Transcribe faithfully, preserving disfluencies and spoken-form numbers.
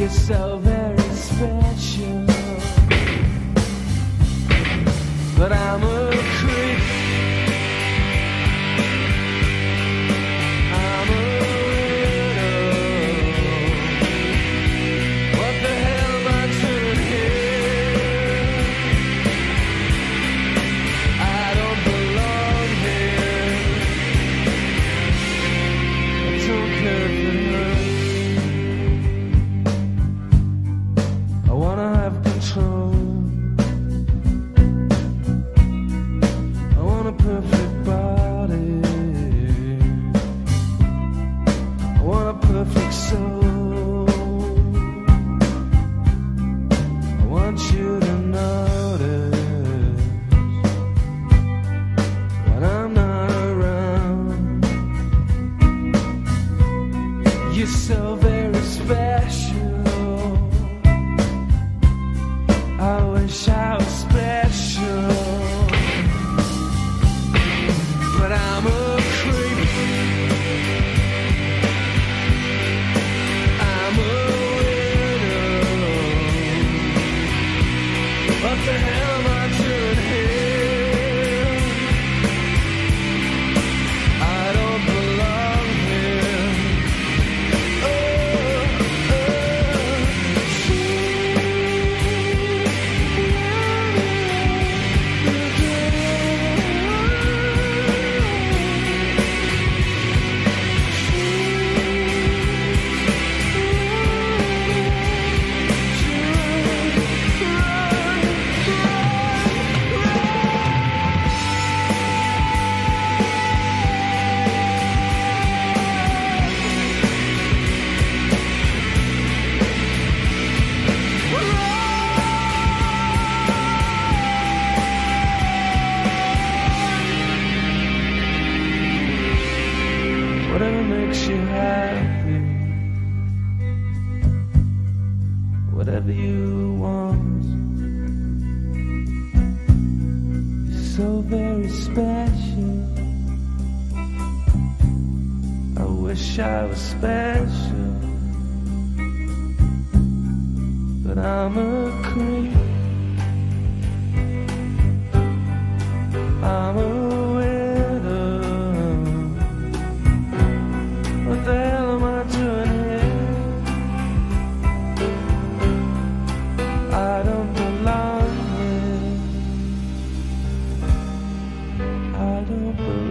You're so very special, but I'm a creep. I'm a widow. What the hell am I doing here? I don't belong here. I don't care if it hurts. I wanna have control. I want a perfect body. I want a perfect soul. I want you to notice when I'm not around. You're so very special. I wish I was special, but I'm a creep. I'm a widow. What the hell am I doing here? I don't belong here. Oh, whatever makes you happy, whatever you want. You're so very special. I wish I was special, but I'm a creep. I'm a what the hell am I doing here? I don't belong here. I don't belong.